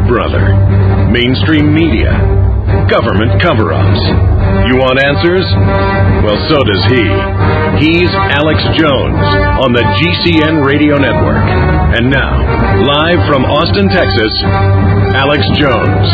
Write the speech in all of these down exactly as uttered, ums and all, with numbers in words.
brother. Mainstream media. Government cover-ups. You want answers? Well, so does he. He's Alex Jones on the G C N Radio Network. And now, live from Austin, Texas, Alex Jones.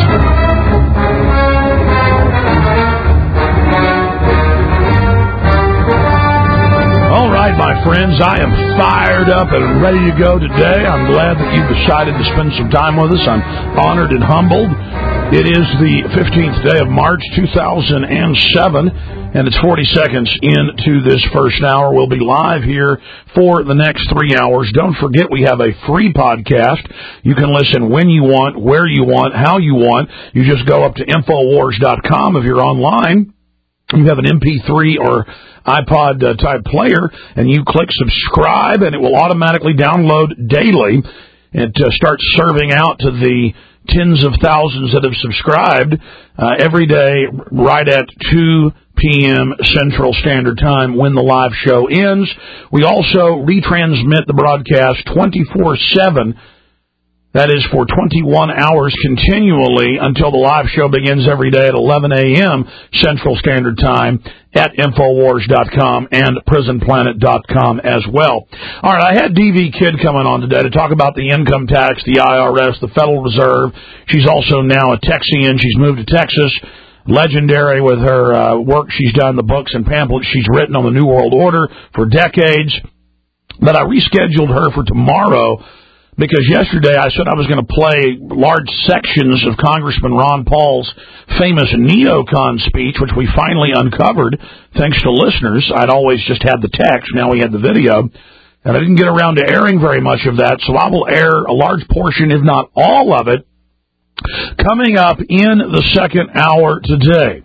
All right, my friends, I am fired up and ready to go today. I'm glad that you've decided to spend some time with us. I'm honored and humbled. It is the fifteenth day of March, two thousand seven, and it's forty seconds into this first hour. We'll be live here for the next three hours. Don't forget, we have a free podcast. You can listen when you want, where you want, how you want. You just go up to Infowars dot com if you're online. You have an M P three or iPod uh, type player, and you click subscribe, and it will automatically download daily. It uh, starts serving out to the tens of thousands that have subscribed uh, every day right at two p.m. Central Standard Time when the live show ends. We also retransmit the broadcast twenty-four seven. That is for twenty-one hours continually until the live show begins every day at eleven a.m. Central Standard Time at Infowars dot com and Prison Planet dot com as well. All right, I had D V Kidd coming on today to talk about the income tax, the I R S, the Federal Reserve. She's also now a Texian. She's moved to Texas. Legendary with her uh, work she's done, the books and pamphlets she's written on the New World Order for decades. But I rescheduled her for tomorrow, because yesterday I said I was going to play large sections of Congressman Ron Paul's famous neocon speech, which we finally uncovered thanks to listeners. I'd always just had the text. Now we had the video. And I didn't get around to airing very much of that, so I will air a large portion, if not all of it, coming up in the second hour today.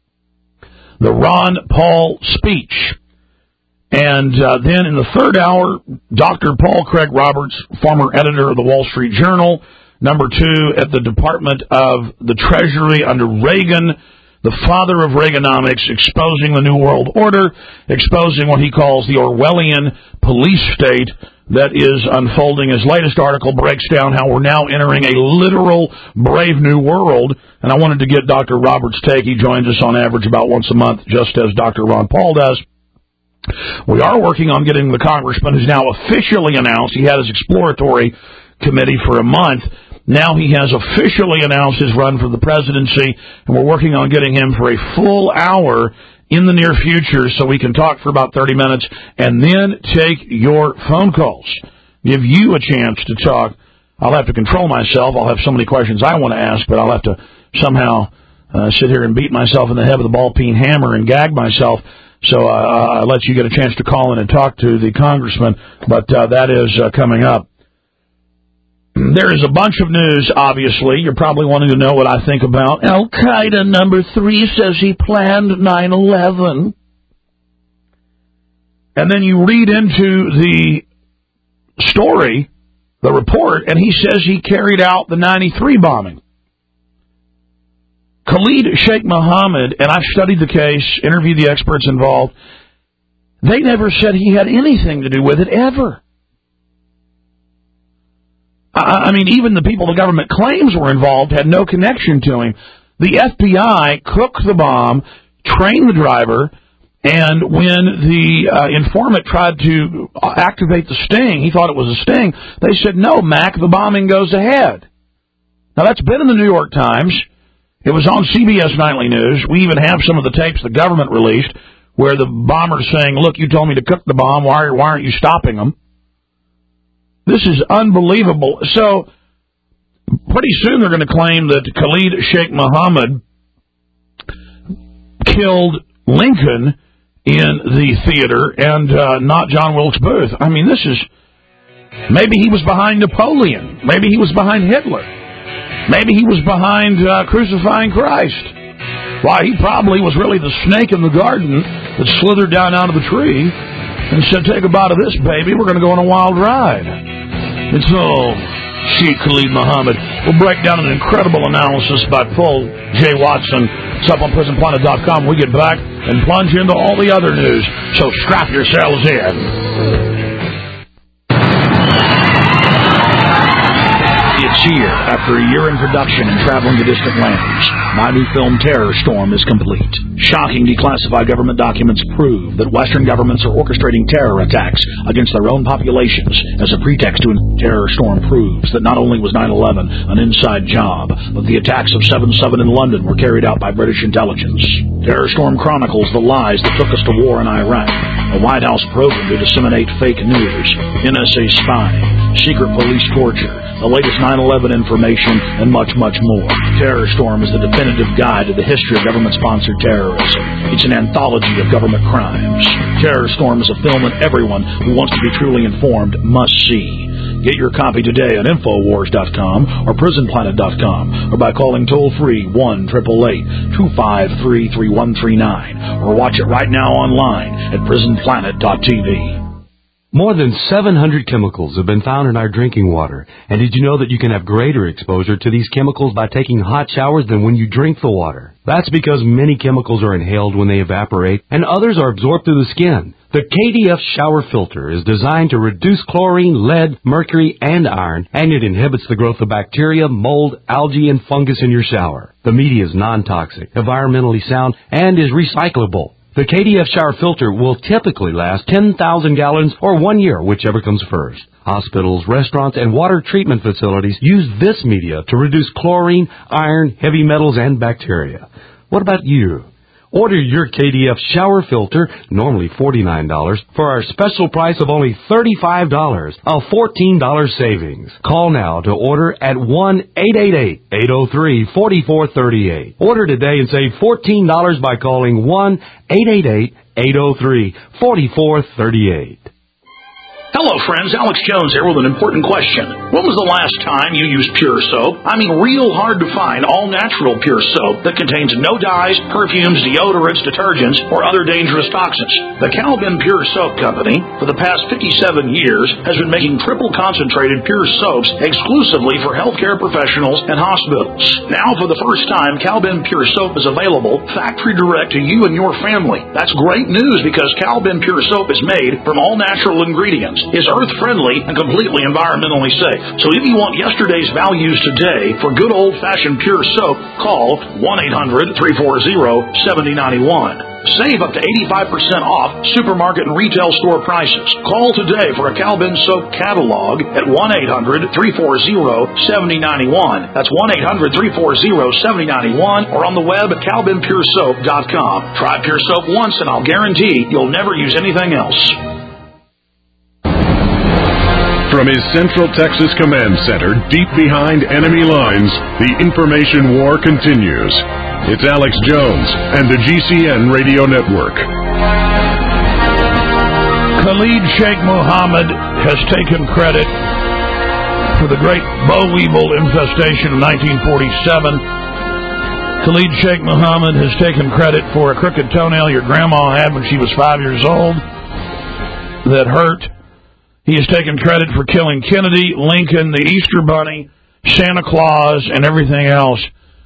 The Ron Paul speech. And uh, then in the third hour, Doctor Paul Craig Roberts, former editor of the Wall Street Journal, number two at the Department of the Treasury under Reagan, the father of Reaganomics, exposing the New World Order, exposing what he calls the Orwellian police state that is unfolding. His latest article breaks down how we're now entering a literal brave new world. And I wanted to get Doctor Roberts' take. He joins us on average about once a month, just as Doctor Ron Paul does. We are working on getting the congressman who's now officially announced. He had his exploratory committee for a month. Now he has officially announced his run for the presidency, and we're working on getting him for a full hour in the near future so we can talk for about thirty minutes and then take your phone calls. Give you a chance to talk. I'll have to control myself. I'll have so many questions I want to ask, but I'll have to somehow uh, sit here and beat myself in the head with a ball-peen hammer and gag myself. So uh, I'll let you get a chance to call in and talk to the congressman, but uh, that is uh, coming up. There is a bunch of news, obviously. You're probably wanting to know what I think about Al-Qaeda number three says he planned nine eleven. And then you read into the story, the report, and he says he carried out the ninety-three bombing. Khalid Sheikh Mohammed, and I've studied the case, interviewed the experts involved, they never said he had anything to do with it, ever. I mean, even the people the government claims were involved had no connection to him. The F B I cooked the bomb, trained the driver, and when the uh, informant tried to activate the sting, he thought it was a sting, they said, no, Mac, the bombing goes ahead. Now, that's been in the New York Times. It was on C B S Nightly News. We even have some of the tapes the government released where the bomber's saying, look, you told me to cook the bomb. Why, why aren't you stopping them? This is unbelievable. So pretty soon they're going to claim that Khalid Sheikh Mohammed killed Lincoln in the theater and uh, not John Wilkes Booth. I mean, this is... Maybe he was behind Napoleon. Maybe he was behind Hitler. Maybe he was behind uh, crucifying Christ. Why, he probably was really the snake in the garden that slithered down out of the tree and said, take a bite of this, baby. We're going to go on a wild ride. And so, Sheikh Khalid Mohammed will break down an incredible analysis by Paul J. Watson. It's up on Prison Planet dot com. We get back and plunge into all the other news. So strap yourselves in. It's here. After a year in production and traveling to distant lands, my new film Terror Storm is complete. Shocking declassified government documents prove that Western governments are orchestrating terror attacks against their own populations as a pretext to Terror Storm proves that not only was nine eleven an inside job, but the attacks of seven seven in London were carried out by British intelligence. Terror Storm chronicles the lies that took us to war in Iraq, a White House program to disseminate fake news, N S A spying, secret police torture, the latest nine eleven information, and much, much more. Terror Storm is the definitive guide to the history of government-sponsored terrorism. It's an anthology of government crimes. Terror Storm is a film that everyone who wants to be truly informed must see. Get your copy today at Infowars dot com or Prison Planet dot com or by calling toll-free one eight eight eight, two five three, three one three nine or watch it right now online at Prison Planet dot T V. More than seven hundred chemicals have been found in our drinking water. And did you know that you can have greater exposure to these chemicals by taking hot showers than when you drink the water? That's because many chemicals are inhaled when they evaporate, and others are absorbed through the skin. The K D F shower filter is designed to reduce chlorine, lead, mercury, and iron, and it inhibits the growth of bacteria, mold, algae, and fungus in your shower. The media is non-toxic, environmentally sound, and is recyclable. The K D F shower filter will typically last ten thousand gallons or one year, whichever comes first. Hospitals, restaurants, and water treatment facilities use this media to reduce chlorine, iron, heavy metals, and bacteria. What about you? Order your K D F shower filter, normally forty-nine dollars, for our special price of only thirty-five dollars, a fourteen dollars savings. Call now to order at one eight eight eight, eight oh three, four four three eight. Order today and save fourteen dollars by calling one eight eight eight, eight oh three, four four three eight. Hello, friends. Alex Jones here with an important question. When was the last time you used Pure Soap? I mean, real hard to find all-natural Pure Soap that contains no dyes, perfumes, deodorants, detergents, or other dangerous toxins. The Calvin Pure Soap Company, for the past fifty-seven years, has been making triple-concentrated Pure Soaps exclusively for healthcare professionals and hospitals. Now, for the first time, Calvin Pure Soap is available factory direct to you and your family. That's great news because Calvin Pure Soap is made from all-natural ingredients, is earth-friendly, and completely environmentally safe. So if you want yesterday's values today for good old-fashioned Pure Soap, call one eight hundred, three four zero, seven oh nine one. Save up to eighty-five percent off supermarket and retail store prices. Call today for a Calvin Soap catalog at one eight hundred, three four zero, seven oh nine one. That's one eight hundred, three four zero, seven oh nine one or on the web at calvin pure soap dot com. Try Pure Soap once and I'll guarantee you'll never use anything else. From his Central Texas Command Center, deep behind enemy lines, the information war continues. It's Alex Jones and the G C N Radio Network. Khalid Sheikh Mohammed has taken credit for the great boll weevil infestation of nineteen forty-seven. Khalid Sheikh Mohammed has taken credit for a crooked toenail your grandma had when she was five years old that hurt. He has taken credit for killing Kennedy, Lincoln, the Easter Bunny, Santa Claus, and everything else.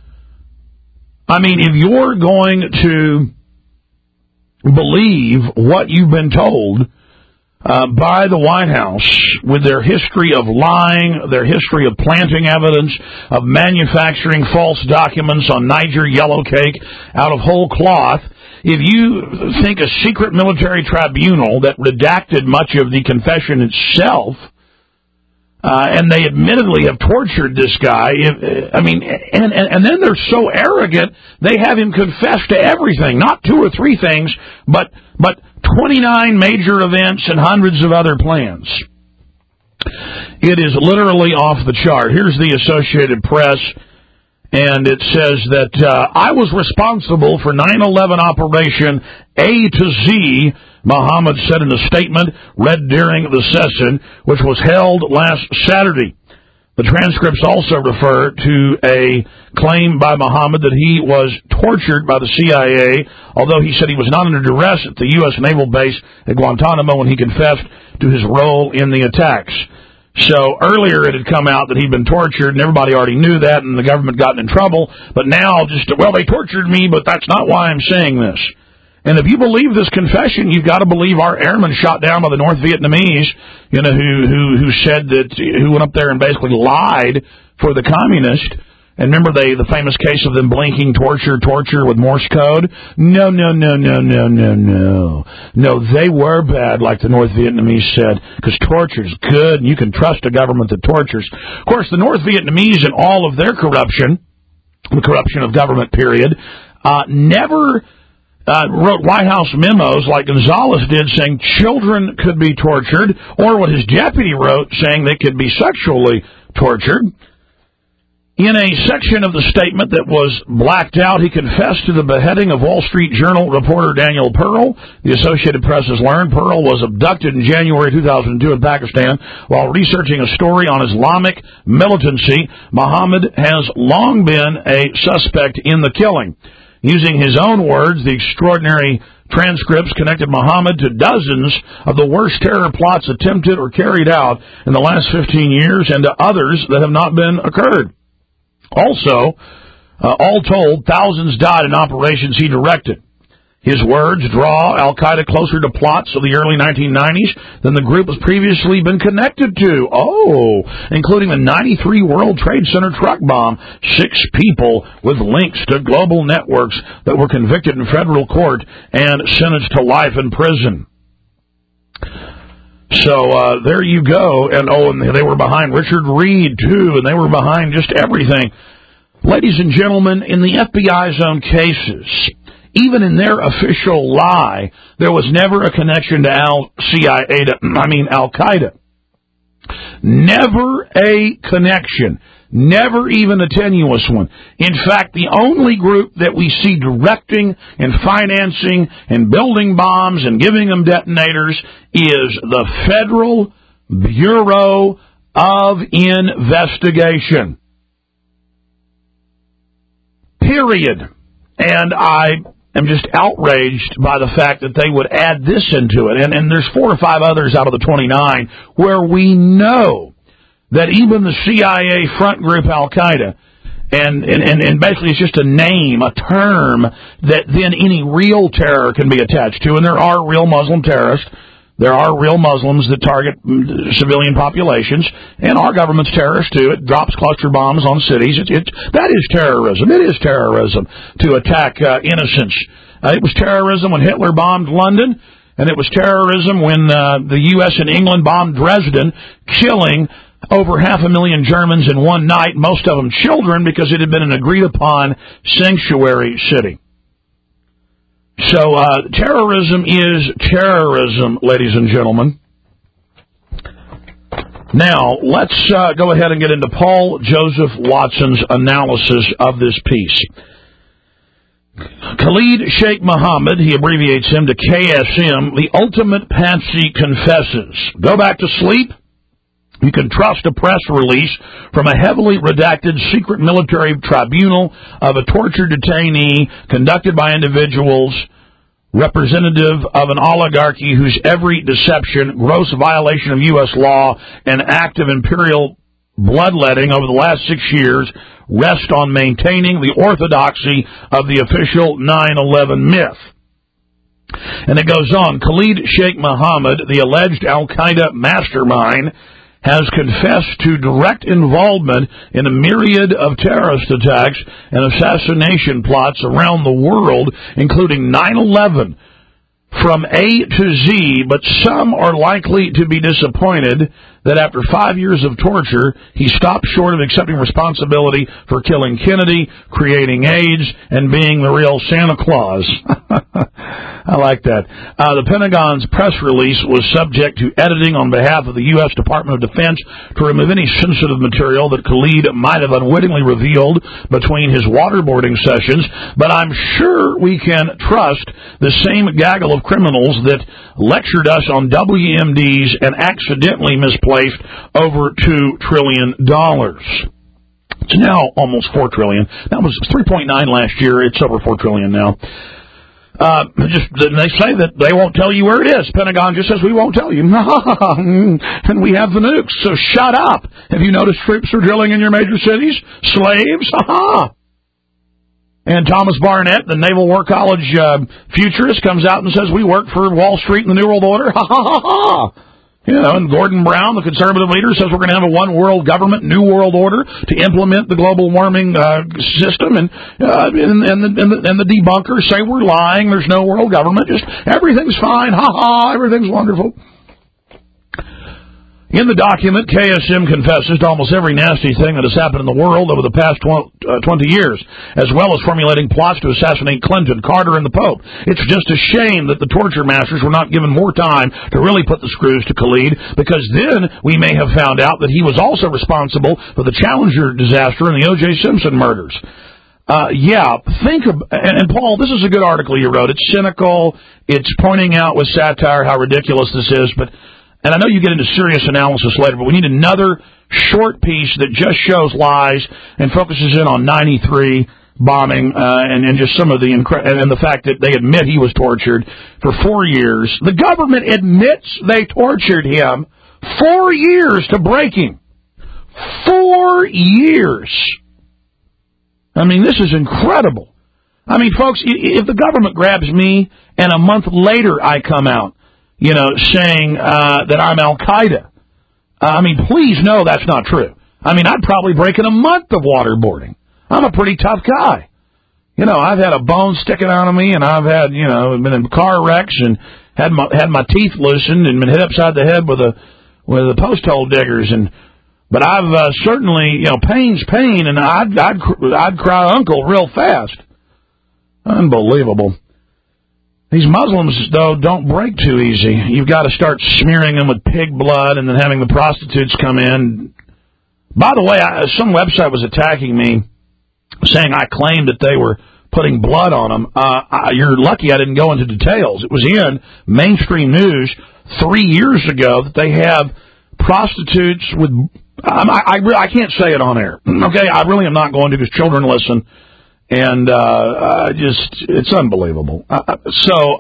I mean, if you're going to believe what you've been told uh, by the White House with their history of lying, their history of planting evidence, of manufacturing false documents on Niger yellow cake out of whole cloth, if you think a secret military tribunal that redacted much of the confession itself, uh, and they admittedly have tortured this guy, if, I mean, and, and, and then they're so arrogant, they have him confess to everything, not two or three things, but, but twenty-nine major events and hundreds of other plans. It is literally off the chart. Here's the Associated Press. And it says that uh, I was responsible for nine eleven Operation A to Z, Mohammed said in a statement read during the session, which was held last Saturday. The transcripts also refer to a claim by Mohammed that he was tortured by the C I A, although he said he was not under duress at the U S Naval Base at Guantanamo when he confessed to his role in the attacks. So earlier it had come out that he'd been tortured, and everybody already knew that, and the government got in trouble. But now, just, well, they tortured me, but that's not why I'm saying this. And if you believe this confession, you've got to believe our airmen shot down by the North Vietnamese, you know, who who who said that, who went up there and basically lied for the communists. And remember they the famous case of them blinking torture, torture with Morse code? No, no, no, no, no, no, no. No, they were bad, like the North Vietnamese said, because torture's good, and you can trust a government that tortures. Of course, the North Vietnamese and all of their corruption, the corruption of government, period, uh, never... Uh, wrote White House memos like Gonzales did saying children could be tortured, or what his deputy wrote saying they could be sexually tortured. In a section of the statement that was blacked out, he confessed to the beheading of Wall Street Journal reporter Daniel Pearl. The Associated Press has learned Pearl was abducted in January two thousand two in Pakistan while researching a story on Islamic militancy. Muhammad has long been a suspect in the killing. Using his own words, the extraordinary transcripts connected Muhammad to dozens of the worst terror plots attempted or carried out in the last fifteen years and to others that have not been occurred. Also, uh, all told, thousands died in operations he directed. His words draw Al-Qaeda closer to plots of the early nineteen nineties than the group has previously been connected to. Oh, including the ninety-three World Trade Center truck bomb. Six people with links to global networks that were convicted in federal court and sentenced to life in prison. So uh, there you go. And oh, and they were behind Richard Reed, too, and they were behind just everything. Ladies and gentlemen, in the F B I's own cases, even in their official lie, there was never a connection to Al-C I A, I mean Al-Qaeda. Never a connection. Never even a tenuous one. In fact, the only group that we see directing and financing and building bombs and giving them detonators is the Federal Bureau of Investigation. Period. And I am just outraged by the fact that they would add this into it. And, and there's four or five others out of the twenty-nine where we know that even the C I A front group Al-Qaeda, and, and, and basically it's just a name, a term that then any real terror can be attached to. And there are real Muslim terrorists. There are real Muslims that target civilian populations, and our government's terrorists too. It drops cluster bombs on cities. It, it, that is terrorism. It is terrorism to attack uh, innocents. Uh, it was terrorism when Hitler bombed London, and it was terrorism when uh, the U S and England bombed Dresden, killing over half a million Germans in one night, most of them children, because it had been an agreed-upon sanctuary city. So uh, terrorism is terrorism, ladies and gentlemen. Now, let's uh, go ahead and get into Paul Joseph Watson's analysis of this piece. Khalid Sheikh Mohammed, he abbreviates him to K S M, the ultimate patsy, confesses. Go back to sleep. You can trust a press release from a heavily redacted secret military tribunal of a tortured detainee conducted by individuals representative of an oligarchy whose every deception, gross violation of U S law, and act of imperial bloodletting over the last six years rest on maintaining the orthodoxy of the official nine eleven myth. And it goes on. Khalid Sheikh Mohammed, the alleged Al-Qaeda mastermind, has confessed to direct involvement in a myriad of terrorist attacks and assassination plots around the world, including nine eleven, from A to Z, but some are likely to be disappointed that after five years of torture, he stopped short of accepting responsibility for killing Kennedy, creating AIDS, and being the real Santa Claus. I like that. Uh, the Pentagon's press release was subject to editing on behalf of the U S Department of Defense to remove any sensitive material that Khalid might have unwittingly revealed between his waterboarding sessions, but I'm sure we can trust the same gaggle of criminals that lectured us on W M Ds and accidentally misplaced over two trillion dollars. It's now almost four trillion dollars. That was three point nine last year. It's over four trillion dollars now. Uh, just they say that they won't tell you where it is. Pentagon just says we won't tell you, and we have the nukes. So shut up. Have you noticed troops are drilling in your major cities? Slaves? Ha ha. And Thomas Barnett, the Naval War College uh, futurist, comes out and says, we work for Wall Street and the New World Order. Ha, ha, ha, ha. You know, and Gordon Brown, the conservative leader, says we're going to have a one-world government, New World Order, to implement the global warming uh, system. And, uh, and, and, the, and, the, and the debunkers say we're lying, there's no world government, just everything's fine, ha-ha, everything's wonderful. In the document, K S M confesses to almost every nasty thing that has happened in the world over the past twenty years, as well as formulating plots to assassinate Clinton, Carter, and the Pope. It's just a shame that the torture masters were not given more time to really put the screws to Khalid, because then we may have found out that he was also responsible for the Challenger disaster and the O J Simpson murders. Uh, yeah, think of, and, and Paul, this is a good article you wrote. It's cynical. It's pointing out with satire how ridiculous this is, but and I know you get into serious analysis later, but we need another short piece that just shows lies and focuses in on ninety-three bombing uh, and, and just some of the incre- and the fact that they admit he was tortured for four years. The government admits they tortured him four years to break him. Four years. I mean, this is incredible. I mean, folks, if the government grabs me and a month later I come out, you know, saying uh, that I'm Al-Qaeda. Uh, I mean, please know that's not true. I mean, I'd probably break in a month of waterboarding. I'm a pretty tough guy. You know, I've had a bone sticking out of me, and I've had, you know, been in car wrecks and had my had my teeth loosened and been hit upside the head with a with the post hole diggers. And but I've uh, certainly, you know, pain's pain, and I'd I'd I'd cry uncle real fast. Unbelievable. These Muslims, though, don't break too easy. You've got to start smearing them with pig blood and then having the prostitutes come in. By the way, I, some website was attacking me, saying I claimed that they were putting blood on them. Uh, I, you're lucky I didn't go into details. It was in mainstream news three years ago that they have prostitutes with... I, I, I can't say it on air. Okay, I really am not going to because children listen. And, uh, uh, just, it's unbelievable. Uh, so,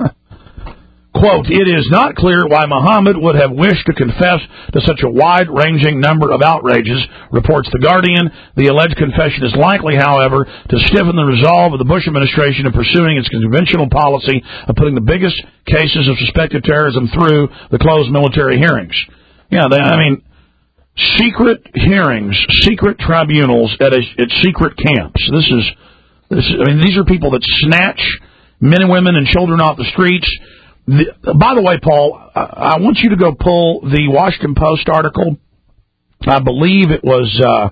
quote, it is not clear why Muhammad would have wished to confess to such a wide-ranging number of outrages, reports The Guardian. The alleged confession is likely, however, to stiffen the resolve of the Bush administration in pursuing its conventional policy of putting the biggest cases of suspected terrorism through the closed military hearings. Yeah, they, I mean... Secret hearings, secret tribunals at a, at secret camps. This is, this. Is, I mean, these are people that snatch men and women and children off the streets. The, by the way, Paul, I, I want you to go pull the Washington Post article. I believe it was uh,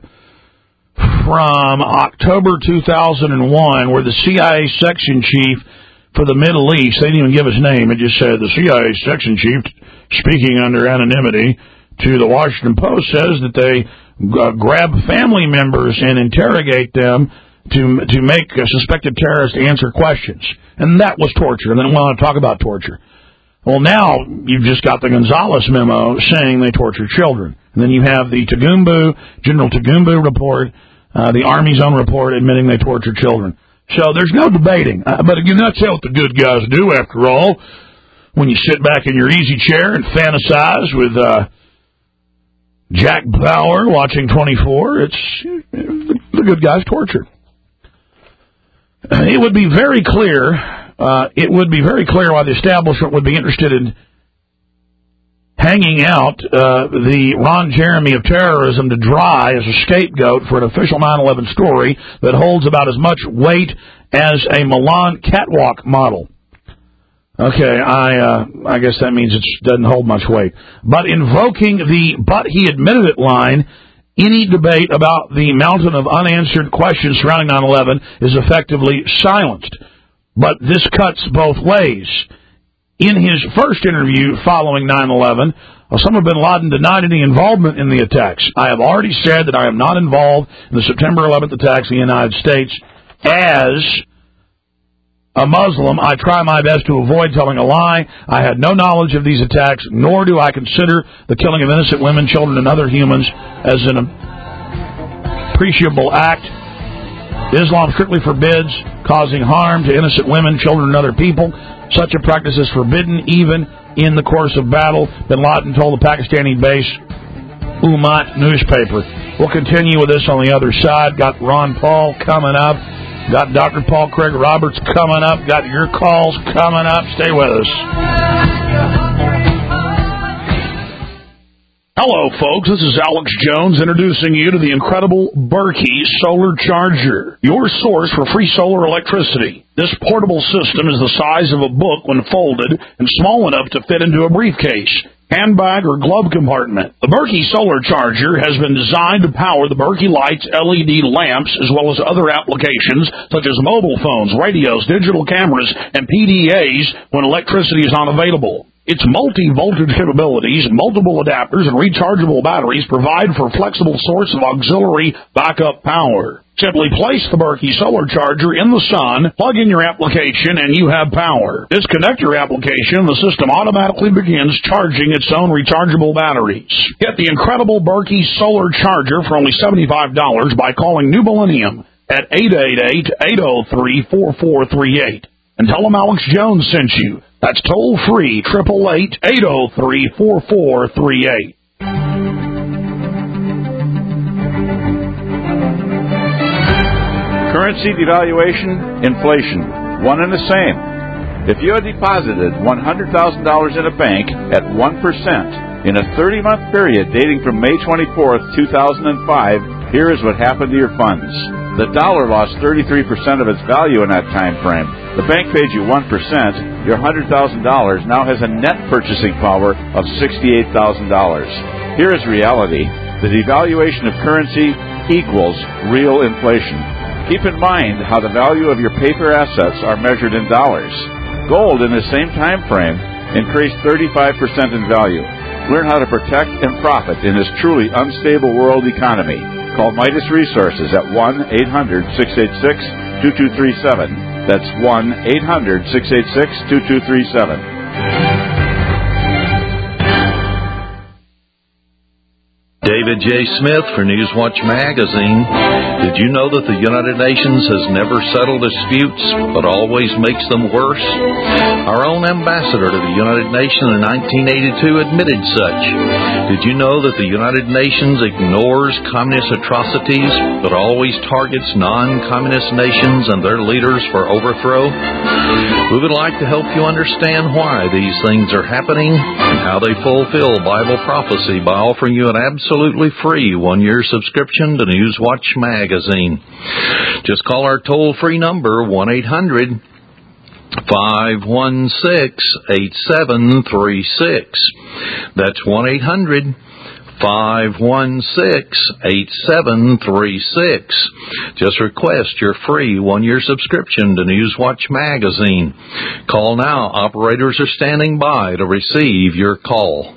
from October two thousand one, where the C I A section chief for the Middle East, they didn't even give his name, it just said the C I A section chief, speaking under anonymity, to the Washington Post, says that they uh, grab family members and interrogate them to to make a suspected terrorist answer questions. And that was torture. And then I want to talk about torture. Well, now you've just got the Gonzales memo saying they torture children. And then you have the Tagumbu, General Tagumbu report, uh, the Army's own report admitting they torture children. So there's no debating. Uh, but again, that's what the good guys do, after all. When you sit back in your easy chair and fantasize with... Uh, Jack Bauer watching twenty-four, it's the good guys tortured. It would be very clear, uh, it would be very clear why the establishment would be interested in hanging out uh, the Ron Jeremy of terrorism to dry as a scapegoat for an official nine eleven story that holds about as much weight as a Milan catwalk model. Okay, I uh, I guess that means it doesn't hold much weight. But invoking the "but he admitted it" line, any debate about the mountain of unanswered questions surrounding nine eleven is effectively silenced. But this cuts both ways. In his first interview following nine eleven, Osama bin Laden denied any involvement in the attacks. I have already said that I am not involved in the September eleventh attacks in the United States. As a Muslim, I try my best to avoid telling a lie. I had no knowledge of these attacks, nor do I consider the killing of innocent women, children, and other humans as an appreciable act. Islam strictly forbids causing harm to innocent women, children, and other people. Such a practice is forbidden even in the course of battle, bin Laden told the Pakistani-based Ummat newspaper. We'll continue with this on the other side. Got Ron Paul coming up. Got Doctor Paul Craig Roberts coming up. Got your calls coming up. Stay with us. Hello, folks. This is Alex Jones introducing you to the incredible Berkey Solar Charger, your source for free solar electricity. This portable system is the size of a book when folded and small enough to fit into a briefcase, handbag, or glove compartment. The Berkey Solar Charger has been designed to power the Berkey Lights L E D lamps as well as other applications such as mobile phones, radios, digital cameras, and P D As when electricity is unavailable. Its multi-voltage capabilities, multiple adapters, and rechargeable batteries provide for a flexible source of auxiliary backup power. Simply place the Berkey Solar Charger in the sun, plug in your application, and you have power. Disconnect your application, the system automatically begins charging its own rechargeable batteries. Get the incredible Berkey Solar Charger for only seventy-five dollars by calling New Millennium at eight eight eight, eight oh three, four four three eight. And tell them Alex Jones sent you. That's toll-free, eight eight eight, eight oh three, four four three eight. Currency devaluation, inflation, one and the same. If you had deposited one hundred thousand dollars in a bank at one percent in a thirty-month period dating from May twenty-fourth, two thousand five, here is what happened to your funds. The dollar lost thirty-three percent of its value in that time frame. The bank paid you one percent. Your one hundred thousand dollars now has a net purchasing power of sixty-eight thousand dollars. Here is reality. The devaluation of currency equals real inflation. Keep in mind how the value of your paper assets are measured in dollars. Gold in the same time frame increased thirty-five percent in value. Learn how to protect and profit in this truly unstable world economy. Call Midas Resources at one eight hundred, six eight six, two two three seven. That's one eight hundred, six eight six, two two three seven. David J. Smith for Newswatch Magazine. Did you know that the United Nations has never settled disputes, but always makes them worse? Our own ambassador to the United Nations in nineteen eighty-two admitted such. Did you know that the United Nations ignores communist atrocities, but always targets non-communist nations and their leaders for overthrow? We would like to help you understand why these things are happening and how they fulfill Bible prophecy by offering you an absolutely free one-year subscription to Newswatch Magazine. Just call our toll-free number, one eight hundred, five one six, eight seven three six. That's one eight hundred, five one six, eight seven three six. Just request your free one-year subscription to Newswatch Magazine. Call now. Operators are standing by to receive your call.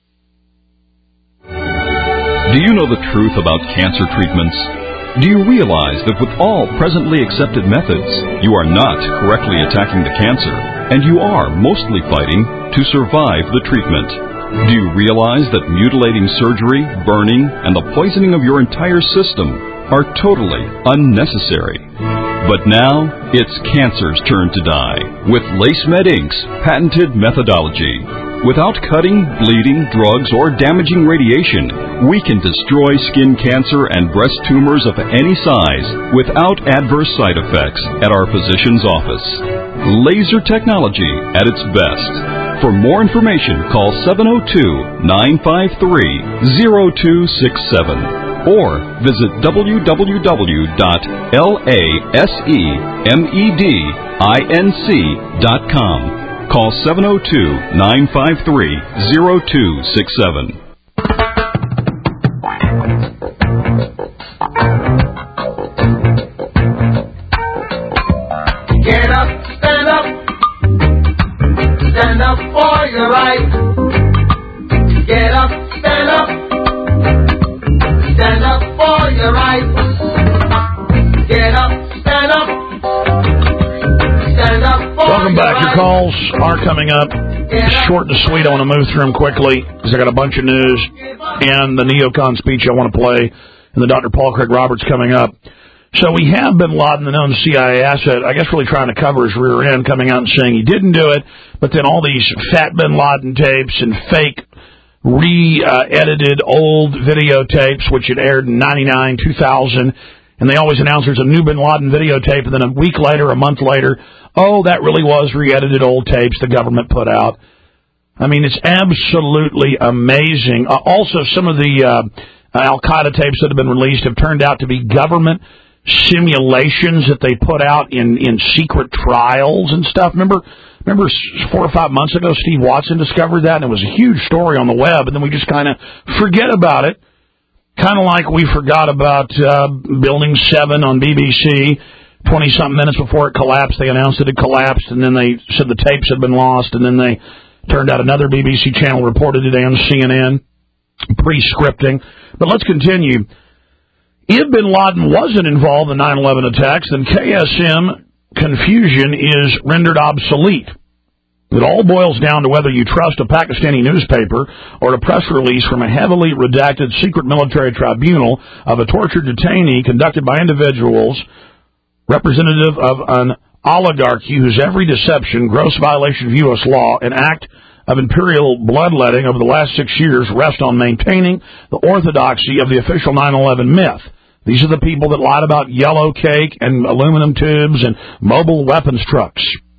Do you know the truth about cancer treatments? Do you realize that with all presently accepted methods, you are not correctly attacking the cancer, and you are mostly fighting to survive the treatment? Do you realize that mutilating surgery, burning, and the poisoning of your entire system are totally unnecessary? But now, it's cancer's turn to die with LaceMed Incorporated's patented methodology. Without cutting, bleeding, drugs, or damaging radiation, we can destroy skin cancer and breast tumors of any size without adverse side effects at our physician's office. Laser technology at its best. For more information, call seven oh two, nine five three, oh two six seven or visit w w w dot lasemedinc dot com. Call seven oh two, nine five three, oh two six seven. Get up, stand up, stand up for your right. Get up, stand up, stand up for your right. Get up, stand up, stand up for Welcome back. your Your calls are coming up. Short and sweet. I want to move through them quickly because I got a bunch of news and the neocon speech I want to play and the Doctor Paul Craig Roberts coming up. So we have Bin Laden, the known C I A asset, I guess really trying to cover his rear end, coming out and saying he didn't do it, but then all these fat Bin Laden tapes and fake re-edited old videotapes, which had aired in ninety-nine, two thousand, And they always announce there's a new Bin Laden videotape, and then a week later, a month later, oh, that really was re-edited old tapes the government put out. I mean, it's absolutely amazing. Uh, also, some of the uh, Al-Qaeda tapes that have been released have turned out to be government simulations that they put out in, in secret trials and stuff. Remember, remember four or five months ago, Steve Watson discovered that, and it was a huge story on the web, and then we just kind of forget about it. Kind of like we forgot about uh, Building seven on B B C. twenty-something minutes before it collapsed, they announced it had collapsed, and then they said the tapes had been lost, and then they turned out another B B C channel reported it on C N N, pre-scripting. But let's continue. If Bin Laden wasn't involved in nine eleven attacks, then K S M confusion is rendered obsolete. It all boils down to whether you trust a Pakistani newspaper or a press release from a heavily redacted secret military tribunal of a tortured detainee conducted by individuals representative of an oligarchy whose every deception, gross violation of U S law, and act of imperial bloodletting over the last six years rest on maintaining the orthodoxy of the official nine eleven myth. These are the people that lied about yellow cake and aluminum tubes and mobile weapons trucks.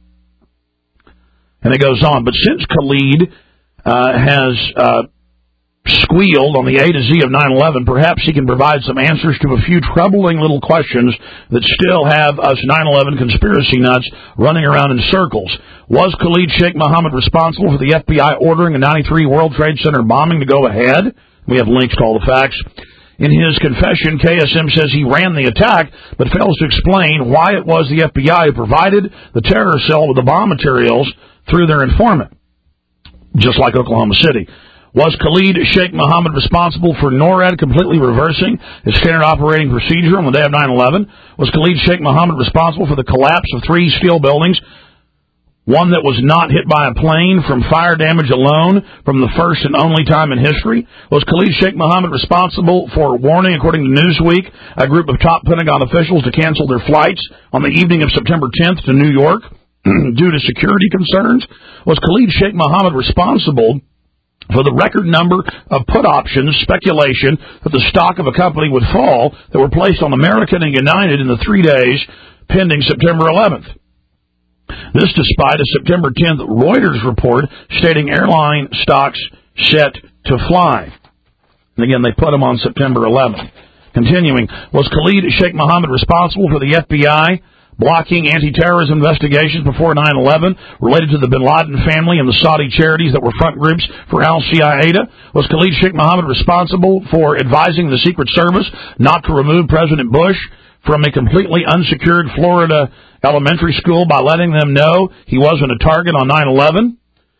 And it goes on. But since Khalid uh, has uh, squealed on the A to Z of nine eleven, perhaps he can provide some answers to a few troubling little questions that still have us nine eleven conspiracy nuts running around in circles. Was Khalid Sheikh Mohammed responsible for the F B I ordering a ninety-three World Trade Center bombing to go ahead? We have links to all the facts. In his confession, K S M says he ran the attack, but fails to explain why it was the F B I who provided the terror cell with the bomb materials through their informant, just like Oklahoma City. Was Khalid Sheikh Mohammed responsible for NORAD completely reversing his standard operating procedure on the day of nine eleven? Was Khalid Sheikh Mohammed responsible for the collapse of three steel buildings, one that was not hit by a plane, from fire damage alone from the first and only time in history? Was Khalid Sheikh Mohammed responsible for warning, according to Newsweek, a group of top Pentagon officials to cancel their flights on the evening of September tenth to New York due to security concerns? Was Khalid Sheikh Mohammed responsible for the record number of put options, speculation that the stock of a company would fall, that were placed on American and United in the three days pending September eleventh? This despite a September tenth Reuters report stating airline stocks set to fly. And again, they put them on September eleventh. Continuing, was Khalid Sheikh Mohammed responsible for the F B I blocking anti-terrorism investigations before nine eleven related to the Bin Laden family and the Saudi charities that were front groups for al-Qaeda? Was Khalid Sheikh Mohammed responsible for advising the Secret Service not to remove President Bush from a completely unsecured Florida elementary school by letting them know he wasn't a target on nine eleven?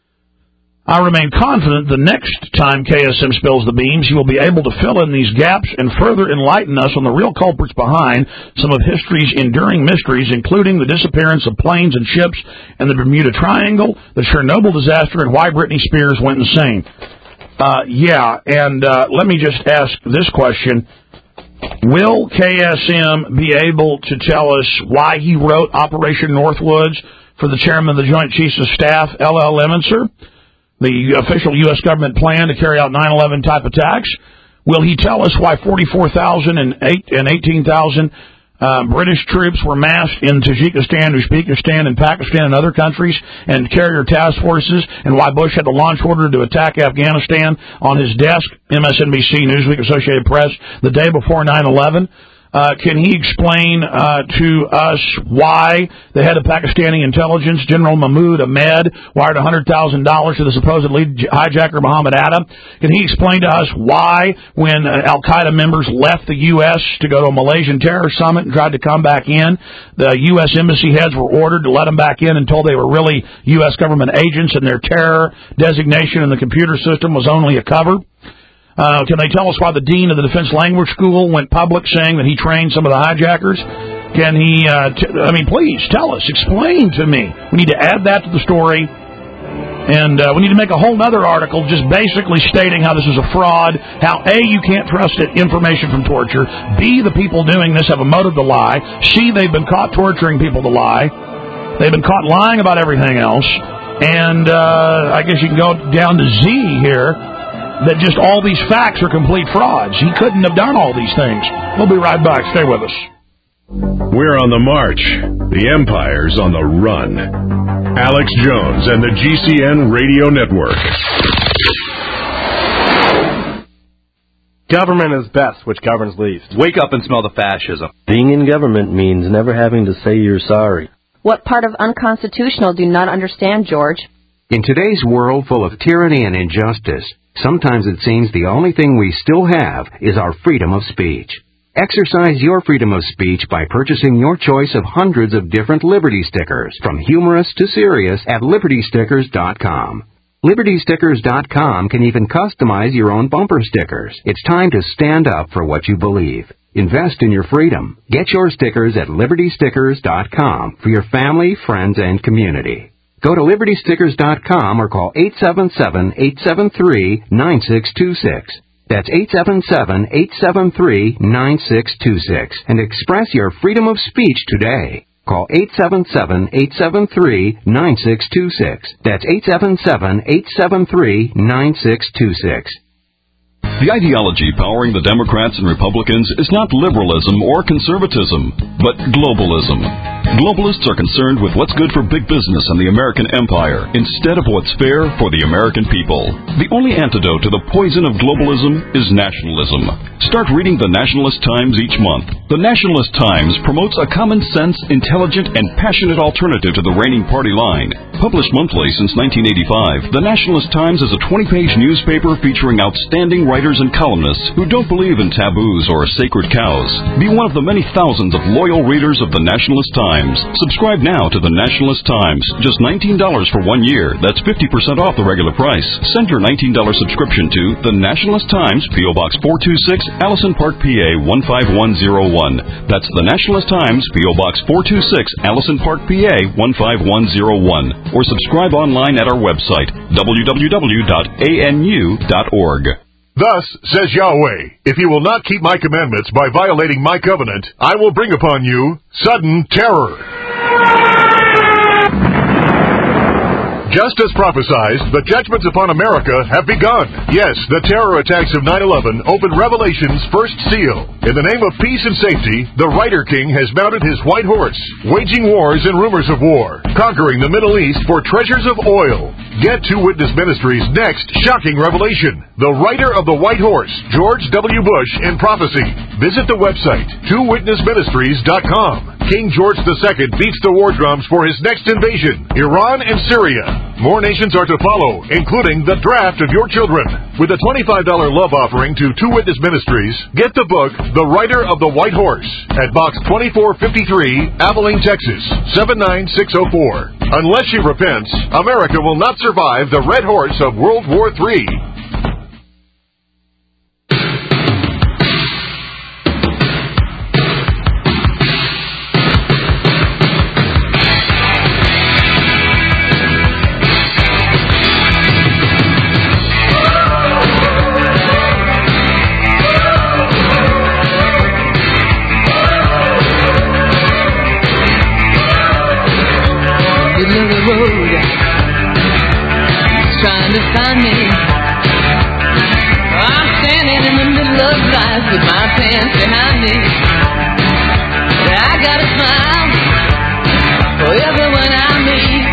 I remain confident the next time K S M spills the beans, he will be able to fill in these gaps and further enlighten us on the real culprits behind some of history's enduring mysteries, including the disappearance of planes and ships in the Bermuda Triangle, the Chernobyl disaster, and why Britney Spears went insane. Uh, yeah, and uh, let me just ask this question. Will K S M be able to tell us why he wrote Operation Northwoods for the chairman of the Joint Chiefs of Staff, L L Eminser? The official U S government plan to carry out nine eleven type attacks? Will he tell us why forty-four thousand and eighteen thousand uh, British troops were massed in Tajikistan, Uzbekistan, and Pakistan and other countries, and carrier task forces, and why Bush had the launch order to attack Afghanistan on his desk, M S N B C, Newsweek, Associated Press, the day before nine eleven? Uh, can he explain uh, to us why the head of Pakistani intelligence, General Mahmoud Ahmed, wired one hundred thousand dollars to the supposed lead hijacker Muhammad Atta? Can he explain to us why, when uh, Al-Qaeda members left the U S to go to a Malaysian terror summit and tried to come back in, the U S embassy heads were ordered to let them back in and told they were really U S government agents and their terror designation in the computer system was only a cover? Uh, can they tell us why the dean of the Defense Language School went public saying that he trained some of the hijackers? Can he, uh, t- I mean, please tell us, explain to me. We need to add that to the story. And uh, we need to make a whole other article just basically stating how this is a fraud, how, A, you can't trust it, information from torture, B, the people doing this have a motive to lie, C, they've been caught torturing people to lie, they've been caught lying about everything else, and uh, I guess you can go down to Z here. that just all these facts are complete frauds. He couldn't have done all these things. We'll be right back. Stay with us. We're on the march. The Empire's on the run. Alex Jones and the G C N Radio Network. Government is best, which governs least. Wake up and smell the fascism. Being in government means never having to say you're sorry. What part of unconstitutional do you not understand, George? In today's world full of tyranny and injustice, sometimes it seems the only thing we still have is our freedom of speech. Exercise your freedom of speech by purchasing your choice of hundreds of different Liberty stickers, from humorous to serious, at Liberty Stickers dot com. Liberty Stickers dot com can even customize your own bumper stickers. It's time to stand up for what you believe. Invest in your freedom. Get your stickers at Liberty Stickers dot com for your family, friends, and community. Go to Liberty Stickers dot com or call eight seven seven, eight seven three, nine six two six. That's eight seven seven, eight seven three, nine six two six and express your freedom of speech today. Call eight seven seven, eight seven three, nine six two six. That's eight seven seven, eight seven three, nine six two six. The ideology powering the Democrats and Republicans is not liberalism or conservatism, but globalism. Globalists are concerned with what's good for big business and the American empire, instead of what's fair for the American people. The only antidote to the poison of globalism is nationalism. Start reading the Nationalist Times each month. The Nationalist Times promotes a common-sense, intelligent, and passionate alternative to the reigning party line. Published monthly since nineteen eighty-five, the Nationalist Times is a twenty-page newspaper featuring outstanding writers and columnists who don't believe in taboos or sacred cows. Be one of the many thousands of loyal readers of the Nationalist Times. Subscribe now to the Nationalist Times. Just nineteen dollars for one year. That's fifty percent off the regular price. Send your nineteen dollars subscription to the Nationalist Times, P O Box four two six, Allison Park, P A one five one zero one. That's the Nationalist Times, P O Box four two six, Allison Park, P A one five one zero one. Or subscribe online at our website, w w w dot a n u dot org. Thus says Yahweh, if you will not keep my commandments by violating my covenant, I will bring upon you sudden terror. Just as prophesied, the judgments upon America have begun. Yes, the terror attacks of nine eleven opened Revelation's first seal. In the name of peace and safety, the Writer King has mounted his white horse, waging wars and rumors of war, conquering the Middle East for treasures of oil. Get Two Witness Ministries' next shocking revelation. The Rider of the White Horse, George W. Bush in Prophecy. Visit the website, two witness ministries dot com. King George the Second beats the war drums for his next invasion, Iran and Syria. More nations are to follow, including the draft of your children. With a twenty-five dollars love offering to Two Witness Ministries, get the book, The Rider of the White Horse, at Box twenty-four fifty-three, Abilene, Texas, seven nine six oh four. Unless she repents, America will not survive the Red Horse of World War Three. Trying to find me. I'm standing in the middle of life with my pants behind me. I got a smile for everyone I meet.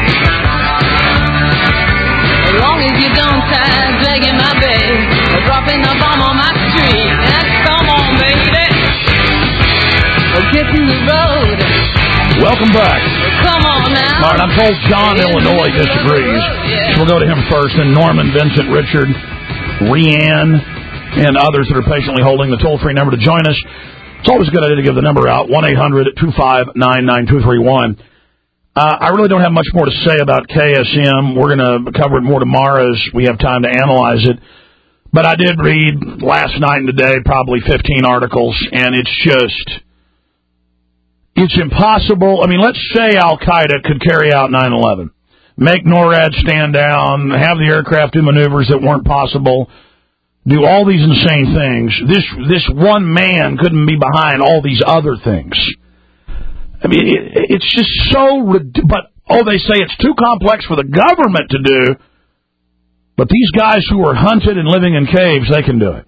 As long as you don't tie dragging my bag or dropping a bomb on my street. Now come on, baby, or get in the road. Welcome back. Come on now. All right, I'm told John, Illinois disagrees. So we'll go to him first, and Norman, Vincent, Richard, Rianne, and others that are patiently holding the toll-free number to join us. It's always a good idea to give the number out, one eight hundred two five nine nine two three one. Uh, I really don't have much more to say about K S M. We're going to cover it more tomorrow as we have time to analyze it. But I did read last night and today probably fifteen articles, and it's just... It's impossible. I mean, let's say Al-Qaeda could carry out nine eleven. Make NORAD stand down, have the aircraft do maneuvers that weren't possible, do all these insane things. This this one man couldn't be behind all these other things. I mean, it, it's just so... But, oh, they say it's too complex for the government to do. But these guys who are hunted and living in caves, they can do it.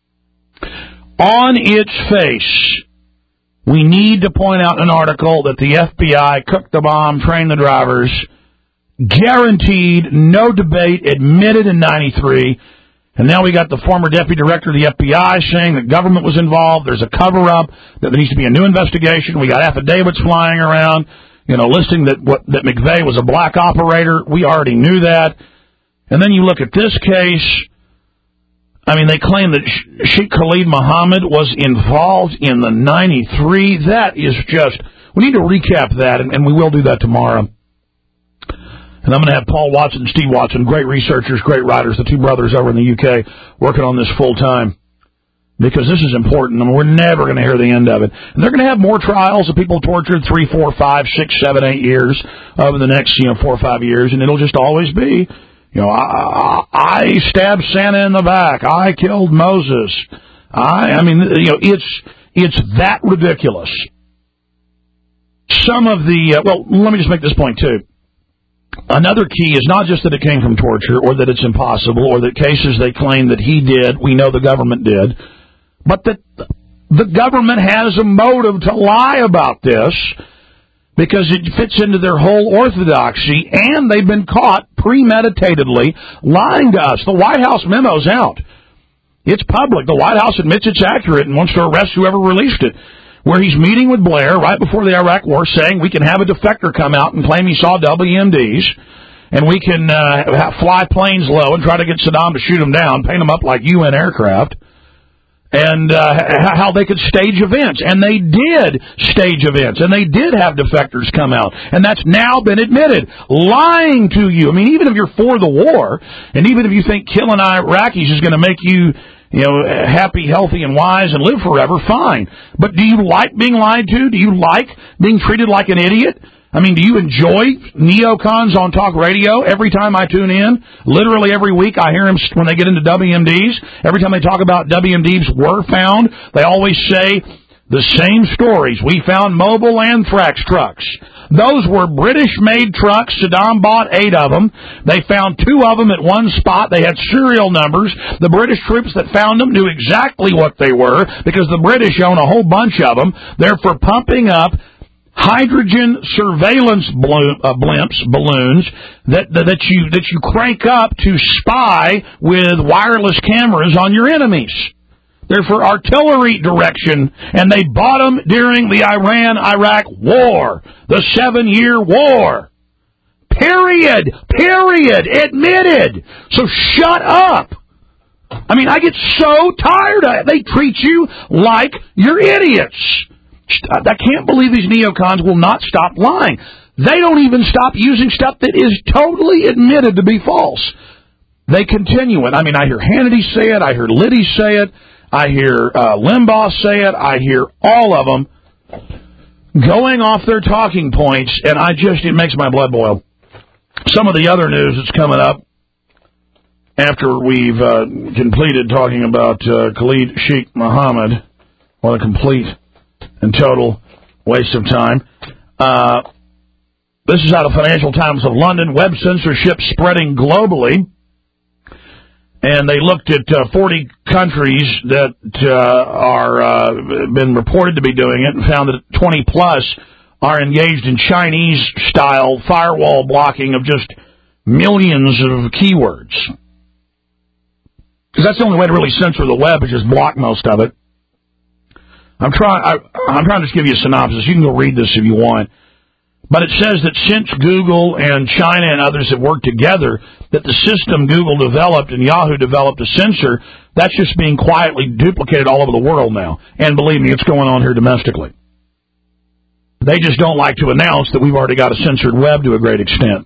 On its face, we need to point out in an article that the F B I cooked the bomb, trained the drivers, guaranteed, no debate, admitted in ninety-three, and now we got the former deputy director of the F B I saying that government was involved, there's a cover-up, that there needs to be a new investigation, we got affidavits flying around, you know, listing that what, that McVeigh was a black operator. We already knew that. And then you look at this case. I mean, they claim that Sheikh Khalid Muhammad was involved in the ninety-three. That is just, we need to recap that, and, and we will do that tomorrow. And I'm going to have Paul Watson and Steve Watson, great researchers, great writers, the two brothers over in the U K, working on this full time. Because this is important. I mean, we're never going to hear the end of it. And they're going to have more trials of people tortured three, four, five, six, seven, eight years over the next, you know, four or five years, and it'll just always be, you know, I, I stabbed Santa in the back. I killed Moses. I, I mean, you know, it's it's that ridiculous. Some of the, uh, well, let me just make this point too. Another key is not just that it came from torture or that it's impossible or that cases they claim that he did, we know the government did, but that the government has a motive to lie about this because it fits into their whole orthodoxy, and they've been caught premeditatedly lying to us. The White House memo's out. It's public. The White House admits it's accurate and wants to arrest whoever released it, where he's meeting with Blair right before the Iraq War saying we can have a defector come out and claim he saw W M Ds, and we can uh, fly planes low and try to get Saddam to shoot them down, paint them up like U N aircraft, and uh, how they could stage events. And they did stage events, and they did have defectors come out, and that's now been admitted. Lying to you. I mean, even if you're for the war, and even if you think killing Iraqis is going to make you, you know, happy, healthy, and wise and live forever, fine. But do you like being lied to? Do you like being treated like an idiot? I mean, do you enjoy neocons on talk radio every time I tune in? Literally every week I hear them when they get into W M Ds. Every time they talk about W M Ds were found, they always say the same stories. We found mobile anthrax trucks. Those were British-made trucks. Saddam bought eight of them. They found two of them at one spot. They had serial numbers. The British troops that found them knew exactly what they were because the British own a whole bunch of them. They're for pumping up hydrogen surveillance blo- uh, blimps, balloons that, that that you that you crank up to spy with wireless cameras on your enemies. They're for artillery direction, and they bought them during the Iran-Iraq War, the seven-year war. Period. Period. Admitted. So shut up. I mean, I get so tired of it. They treat you like you're idiots. I can't believe these neocons will not stop lying. They don't even stop using stuff that is totally admitted to be false. They continue it. I mean, I hear Hannity say it. I hear Liddy say it. I hear uh, Limbaugh say it. I hear all of them going off their talking points, and I just, it makes my blood boil. Some of the other news that's coming up after we've uh, completed talking about uh, Khalid Sheikh Mohammed, what a complete and total waste of time. Uh, this is out of Financial Times of London. Web censorship spreading globally. And they looked at uh, forty countries that uh, are uh, been reported to be doing it and found that twenty plus are engaged in Chinese-style firewall blocking of just millions of keywords. Because that's the only way to really censor the web, is just block most of it. I'm trying. I, I'm trying to just give you a synopsis. You can go read this if you want. But it says that since Google and China and others have worked together, that the system Google developed and Yahoo developed to censor, that's just being quietly duplicated all over the world now. And believe me, it's going on here domestically. They just don't like to announce that we've already got a censored web to a great extent.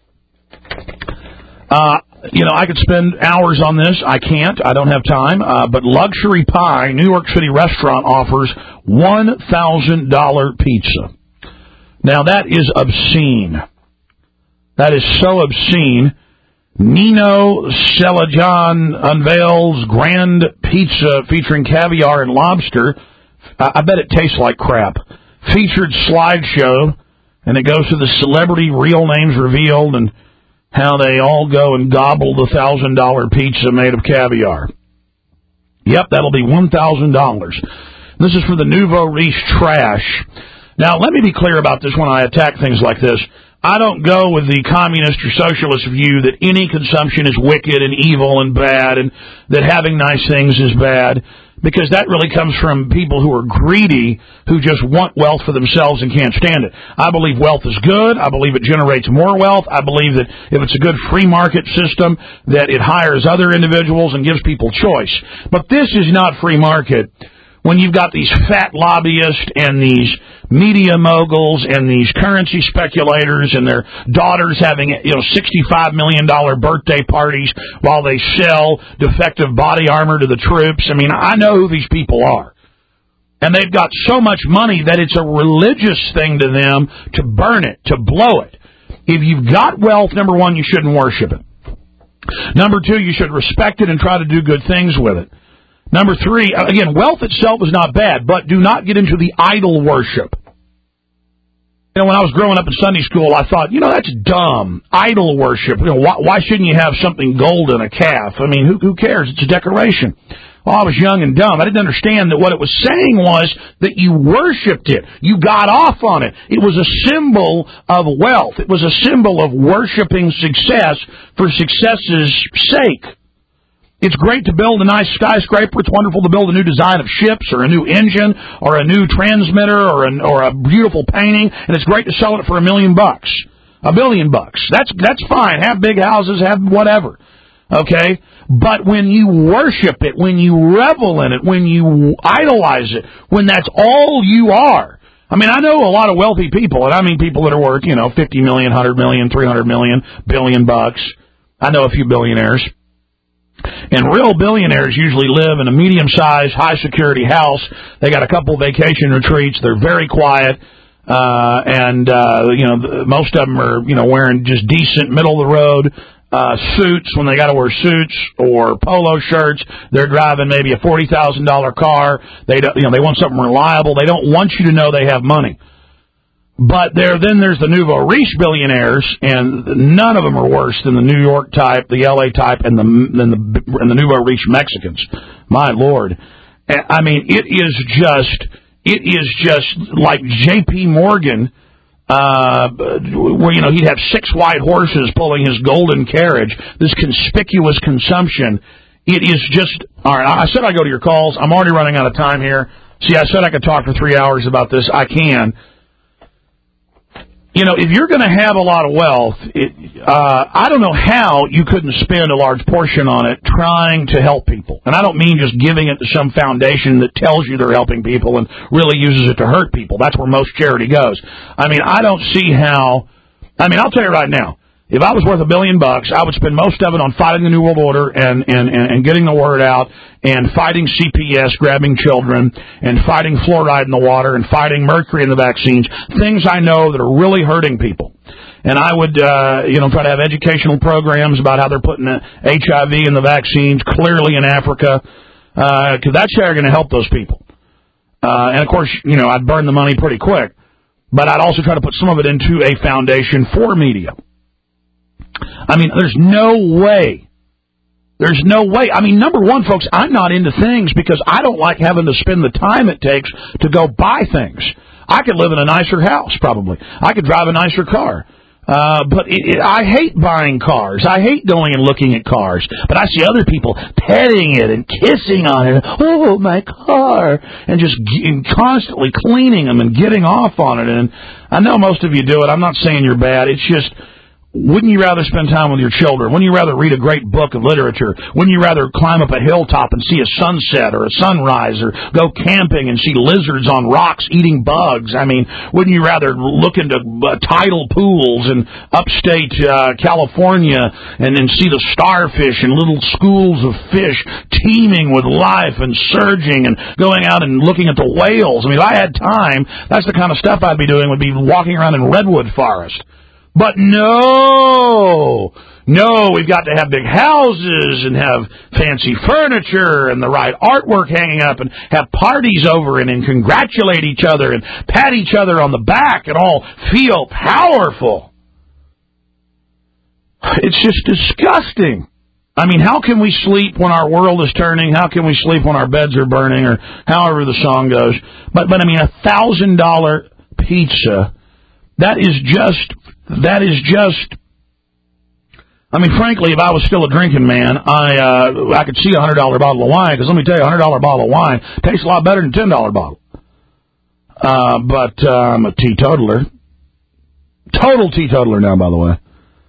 Uh, you know, I could spend hours on this. I can't. I don't have time. Uh, but Luxury Pie, New York City restaurant, offers one thousand dollars pizza. Now, that is obscene. That is so obscene. Nino Selajan unveils grand pizza featuring caviar and lobster. I bet it tastes like crap. Featured slideshow, and it goes to the celebrity real names revealed, and how they all go and gobble the one thousand dollar pizza made of caviar. Yep, that'll be one thousand dollars. This is for the nouveau riche trash. Now, let me be clear about this when I attack things like this. I don't go with the communist or socialist view that any consumption is wicked and evil and bad and that having nice things is bad, because that really comes from people who are greedy, who just want wealth for themselves and can't stand it. I believe wealth is good. I believe it generates more wealth. I believe that if it's a good free market system, that it hires other individuals and gives people choice. But this is not free market. When you've got these fat lobbyists and these media moguls and these currency speculators and their daughters having, you know, sixty-five million dollars birthday parties while they sell defective body armor to the troops. I mean, I know who these people are. And they've got so much money that it's a religious thing to them to burn it, to blow it. If you've got wealth, number one, you shouldn't worship it. Number two, you should respect it and try to do good things with it. Number three, again, wealth itself is not bad, but do not get into the idol worship. You know, when I was growing up in Sunday school, I thought, you know, that's dumb. Idol worship. You know, why, why shouldn't you have something golden, a calf? I mean, who, who cares? It's a decoration. Well, I was young and dumb. I didn't understand that what it was saying was that you worshipped it. You got off on it. It was a symbol of wealth. It was a symbol of worshiping success for success's sake. It's great to build a nice skyscraper. It's wonderful to build a new design of ships or a new engine or a new transmitter or, an, or a beautiful painting, and it's great to sell it for a million bucks, a billion bucks. That's that's fine. Have big houses, have whatever, okay? But when you worship it, when you revel in it, when you idolize it, when that's all you are. I mean, I know a lot of wealthy people, and I mean people that are worth, you know, fifty million, one hundred million, three hundred million, billion bucks. I know a few billionaires. And real billionaires usually live in a medium-sized, high-security house. They got a couple vacation retreats. They're very quiet. Uh, and, uh, you know, most of them are, you know, wearing just decent, middle-of-the-road uh, suits when they got to wear suits or polo shirts. They're driving maybe a forty thousand dollars car. They don't, you know, they want something reliable. They don't want you to know they have money. But there, then there's the nouveau riche billionaires, and none of them are worse than the New York type, the L A type, and the and the, and the nouveau riche Mexicans. My Lord, I mean, it is just it is just like J P Morgan, uh, where you know he'd have six white horses pulling his golden carriage. This conspicuous consumption. It is just all right. I said I'd go to your calls. I'm already running out of time here. See, I said I could talk for three hours about this. I can. You know, if you're going to have a lot of wealth, it, uh, I don't know how you couldn't spend a large portion on it trying to help people. And I don't mean just giving it to some foundation that tells you they're helping people and really uses it to hurt people. That's where most charity goes. I mean, I don't see how, I mean, I'll tell you right now, if I was worth a billion bucks, I would spend most of it on fighting the New World Order and, and, and getting the word out and fighting C P S, grabbing children, and fighting fluoride in the water and fighting mercury in the vaccines, things I know that are really hurting people. And I would, uh, you know, try to have educational programs about how they're putting H I V in the vaccines, clearly in Africa, because uh, that's how you're going to help those people. Uh, and, of course, you know, I'd burn the money pretty quick, but I'd also try to put some of it into a foundation for media. I mean, there's no way. There's no way. I mean, number one, folks, I'm not into things because I don't like having to spend the time it takes to go buy things. I could live in a nicer house, probably. I could drive a nicer car. Uh, but it, it, I hate buying cars. I hate going and looking at cars. But I see other people petting it and kissing on it. Oh, my car. And just g- constantly cleaning them and getting off on it. And I know most of you do it. I'm not saying you're bad. It's just... Wouldn't you rather spend time with your children? Wouldn't you rather read a great book of literature? Wouldn't you rather climb up a hilltop and see a sunset or a sunrise or go camping and see lizards on rocks eating bugs? I mean, wouldn't you rather look into uh, tidal pools in upstate uh, California and then see the starfish and little schools of fish teeming with life and surging and going out and looking at the whales? I mean, if I had time, that's the kind of stuff I'd be doing, would be walking around in redwood forest. But no, no, we've got to have big houses and have fancy furniture and the right artwork hanging up and have parties over and, and congratulate each other and pat each other on the back and all feel powerful. It's just disgusting. I mean, how can we sleep when our world is turning? How can we sleep when our beds are burning, or however the song goes? But, but I mean, a thousand dollar pizza, that is just, that is just, I mean, frankly, if I was still a drinking man, I, uh, I could see a hundred dollar bottle of wine, because let me tell you, a hundred dollar bottle of wine tastes a lot better than a ten dollar bottle. Uh, but, uh, I'm a teetotaler. Total teetotaler now, by the way.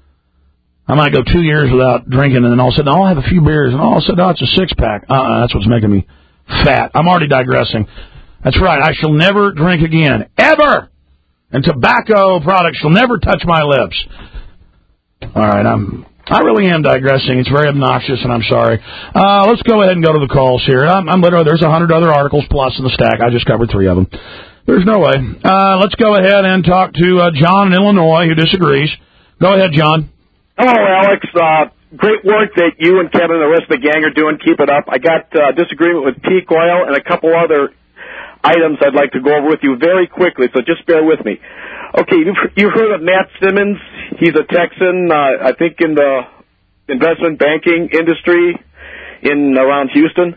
I might go two years without drinking, and then all of a sudden, I'll have a few beers, and all of a sudden, oh, it's a six-pack. Uh-uh, that's what's making me fat. I'm already digressing. That's right. I shall never drink again. Ever! And tobacco products shall never touch my lips. All right, I'm, I really am digressing. It's very obnoxious, and I'm sorry. Uh, let's go ahead and go to the calls here. I'm, I'm literally, there's a hundred other articles plus in the stack. I just covered three of them. There's no way. Uh, let's go ahead and talk to uh, John in Illinois, who disagrees. Go ahead, John. Hello, Alex. Uh, great work that you and Kevin and the rest of the gang are doing. Keep it up. I got uh, disagreement with peak oil and a couple other items I'd like to go over with you very quickly, so just bear with me. Okay, you've, you've heard of Matt Simmons. He's a Texan, uh, I think in the investment banking industry in around Houston.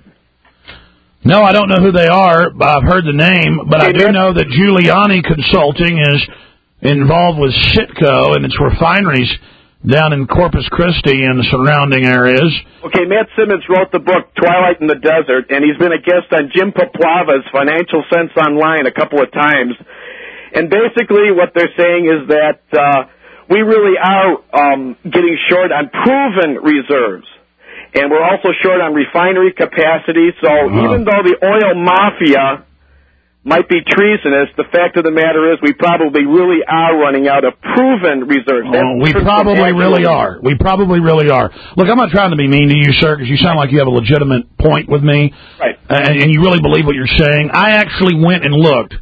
No, I don't know who they are. I've heard the name, but okay, I do know that Giuliani Consulting is involved with Citgo and its refineries down in Corpus Christi and the surrounding areas. Okay, Matt Simmons wrote the book Twilight in the Desert, and he's been a guest on Jim Poplava's Financial Sense Online a couple of times. And basically what they're saying is that uh, we really are um, getting short on proven reserves. And we're also short on refinery capacity. So uh-huh. even though the oil mafia might be treasonous, the fact of the matter is we probably really are running out of proven reserves. Oh, we probably really are. We probably really are. Look, I'm not trying to be mean to you, sir, because you sound like you have a legitimate point with me. Right. And, and you really believe what you're saying. I actually went and looked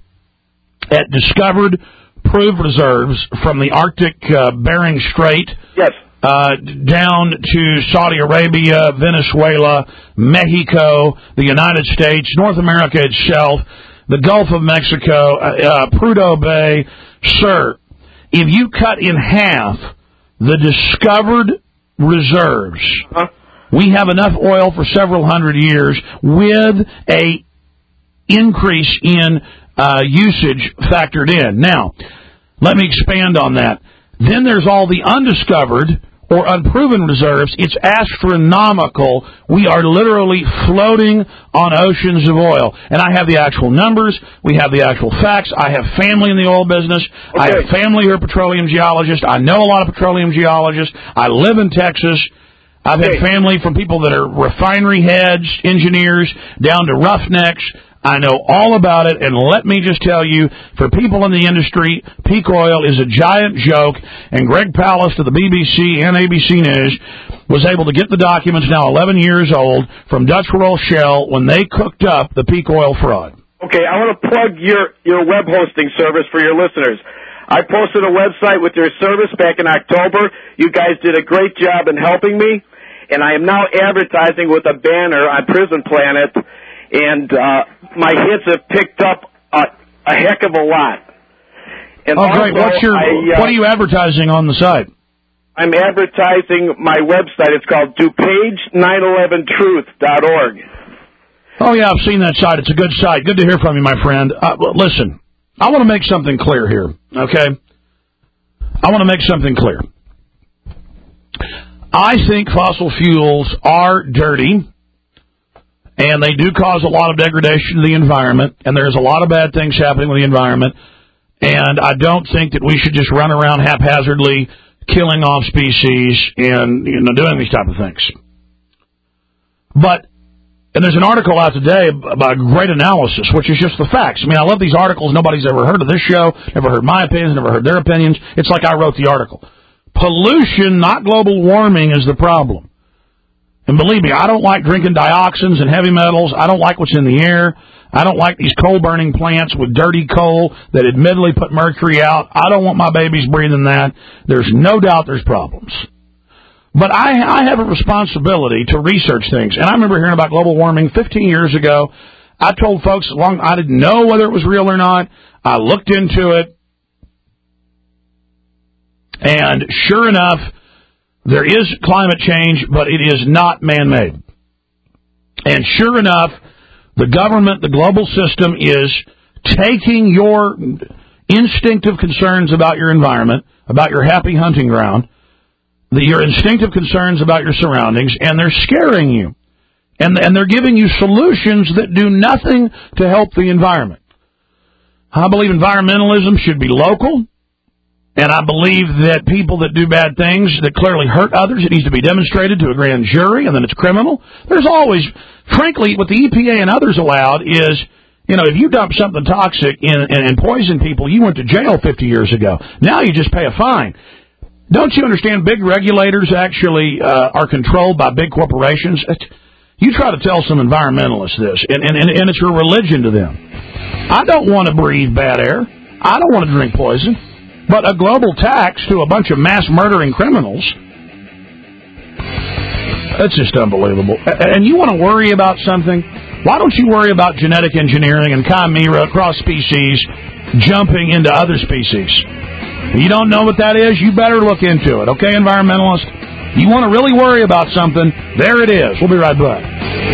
at discovered proved reserves from the Arctic uh, Bering Strait. Yes. Uh, down to Saudi Arabia, Venezuela, Mexico, the United States, North America itself, the Gulf of Mexico, uh, uh, Prudhoe Bay. Sir, if you cut in half the discovered reserves, huh? we have enough oil for several hundred years with a increase in uh, usage factored in. Now, let me expand on that. Then there's all the undiscovered or unproven reserves. It's astronomical. We are literally floating on oceans of oil. And I have the actual numbers. We have the actual facts. I have family in the oil business. Okay. I have family who are petroleum geologists. I know a lot of petroleum geologists. I live in Texas. I've okay. had family from people that are refinery heads, engineers, down to roughnecks. I know all about it, and let me just tell you, for people in the industry, peak oil is a giant joke, and Greg Palast of the B B C and A B C News was able to get the documents, now eleven years old, from Dutch Roll Shell when they cooked up the peak oil fraud. Okay, I want to plug your, your web hosting service for your listeners. I posted a website with your service back in October. You guys did a great job in helping me, and I am now advertising with a banner on Prison Planet, and uh, my hits have picked up a, a heck of a lot. And oh, great. What's your, I, uh, what are you advertising on the site? I'm advertising my website. It's called DuPage nine eleven truth dot org. Oh, yeah, I've seen that site. It's a good site. Good to hear from you, my friend. Uh, listen, I want to make something clear here, okay? I want to make something clear. I think fossil fuels are dirty, and they do cause a lot of degradation to the environment, and there's a lot of bad things happening with the environment, and I don't think that we should just run around haphazardly killing off species and, you know, doing these type of things. But, and there's an article out today about great analysis, which is just the facts. I mean, I love these articles. Nobody's ever heard of this show, never heard my opinions, never heard their opinions. It's like I wrote the article. Pollution, not global warming, is the problem. And believe me, I don't like drinking dioxins and heavy metals. I don't like what's in the air. I don't like these coal-burning plants with dirty coal that admittedly put mercury out. I don't want my babies breathing that. There's no doubt there's problems. But I, I have a responsibility to research things. And I remember hearing about global warming fifteen years ago. I told folks, long I didn't know whether it was real or not. I looked into it. And sure enough, There is climate change, but it is not man-made. And sure enough, the government, the global system is taking your instinctive concerns about your environment, about your happy hunting ground, the, your instinctive concerns about your surroundings, and they're scaring you. And, and they're giving you solutions that do nothing to help the environment. I believe environmentalism should be local, and I believe that people that do bad things that clearly hurt others, it needs to be demonstrated to a grand jury, and then it's criminal. There's always, frankly, what the E P A and others allowed is, you know, if you dump something toxic in, and, and poison people, you went to jail fifty years ago. Now you just pay a fine. Don't you understand big regulators actually uh, are controlled by big corporations? You try to tell some environmentalists this, and, and, and it's your religion to them. I don't want to breathe bad air. I don't want to drink poison. But a global tax to a bunch of mass murdering criminals, that's just unbelievable. And you want to worry about something? Why don't you worry about genetic engineering and chimera, cross species, jumping into other species? You don't know what that is? You better look into it, okay, environmentalist? You want to really worry about something? There it is. We'll be right back.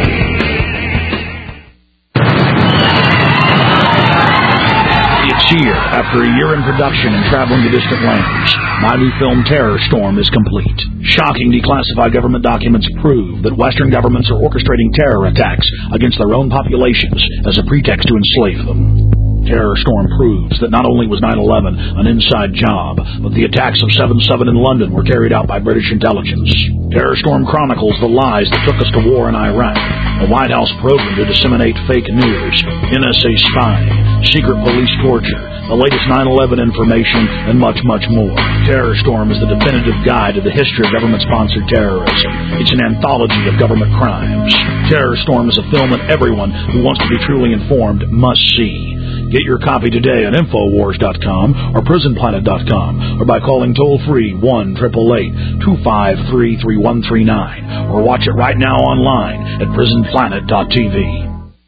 It's here. After a year in production and traveling to distant lands, my new film Terror Storm is complete. Shocking declassified government documents prove that Western governments are orchestrating terror attacks against their own populations as a pretext to enslave them. Terror Storm proves that not only was nine eleven an inside job, but the attacks of seven seven in London were carried out by British intelligence. Terror Storm chronicles the lies that took us to war in Iraq, a White House program to disseminate fake news, N S A spying, secret police torture, the latest nine eleven information, and much, much more. Terror Storm is the definitive guide to the history of government-sponsored terrorism. It's an anthology of government crimes. Terror Storm is a film that everyone who wants to be truly informed must see. Get your copy today at Infowars dot com or Prison Planet dot com or by calling toll-free one eight eight eight, two five three, three one three nine or watch it right now online at Prison Planet dot T V.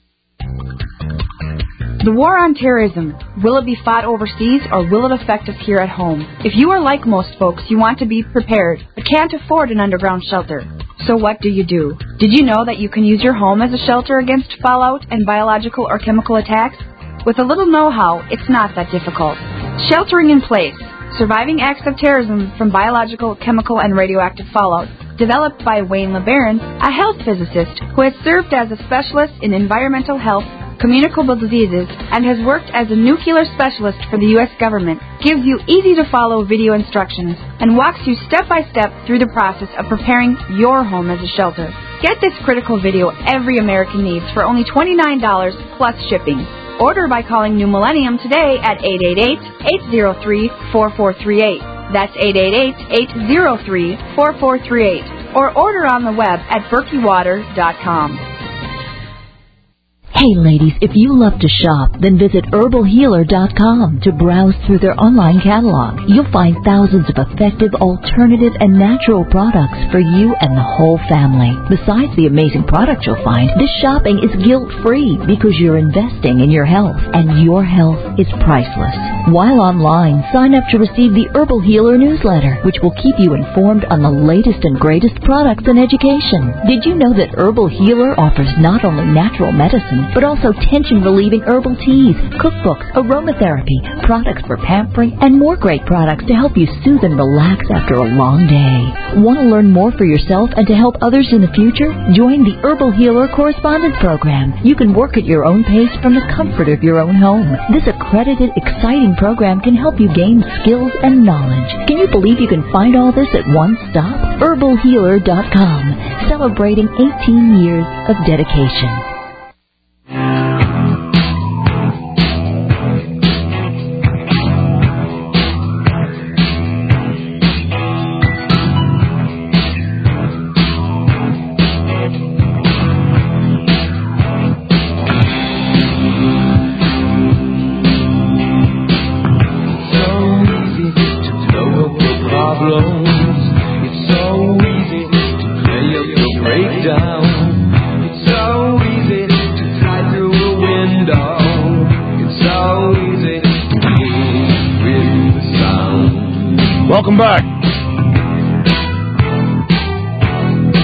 The war on terrorism, will it be fought overseas or will it affect us here at home? If you are like most folks, you want to be prepared but can't afford an underground shelter. So what do you do? Did you know that you can use your home as a shelter against fallout and biological or chemical attacks? With a little know-how, it's not that difficult. Sheltering in place, surviving acts of terrorism from biological, chemical, and radioactive fallout, developed by Wayne LeBaron, a health physicist who has served as a specialist in environmental health, communicable diseases, and has worked as a nuclear specialist for the U S government, gives you easy-to-follow video instructions and walks you step-by-step through the process of preparing your home as a shelter. Get this critical video every American needs for only twenty-nine dollars plus shipping. Order by calling New Millennium today at eight eight eight, eight zero three, four four three eight. That's eight eight eight, eight zero three, four four three eight. Or order on the web at berkey water dot com. Hey ladies, if you love to shop, then visit herbal healer dot com to browse through their online catalog. You'll find thousands of effective, alternative, and natural products for you and the whole family. Besides the amazing products you'll find, this shopping is guilt-free because you're investing in your health, and your health is priceless. While online, sign up to receive the Herbal Healer newsletter, which will keep you informed on the latest and greatest products and education. Did you know that Herbal Healer offers not only natural medicine, but also tension-relieving herbal teas, cookbooks, aromatherapy, products for pampering, and more great products to help you soothe and relax after a long day. Want to learn more for yourself and to help others in the future? Join the Herbal Healer Correspondent Program. You can work at your own pace from the comfort of your own home. This accredited, exciting program can help you gain skills and knowledge. Can you believe you can find all this at one stop? herbal healer dot com, celebrating eighteen years of dedication. Welcome back.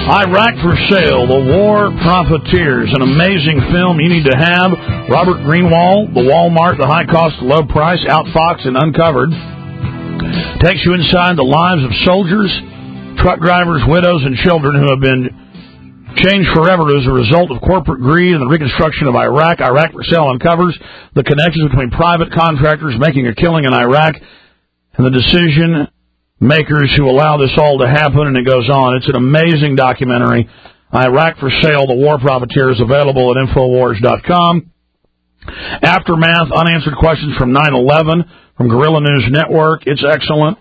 Iraq for Sale, The War Profiteers, an amazing film you need to have. Robert Greenwald, The Walmart, The High Cost, The Low Price, Outfoxed and Uncovered. Takes you inside the lives of soldiers, truck drivers, widows, and children who have been changed forever as a result of corporate greed and the reconstruction of Iraq. Iraq for Sale uncovers the connections between private contractors making a killing in Iraq and the decision makers who allow this all to happen, and it goes on. It's an amazing documentary. Iraq for Sale, The War Profiteers, available at Infowars dot com. Aftermath, unanswered questions from nine eleven from Guerrilla News Network. It's excellent.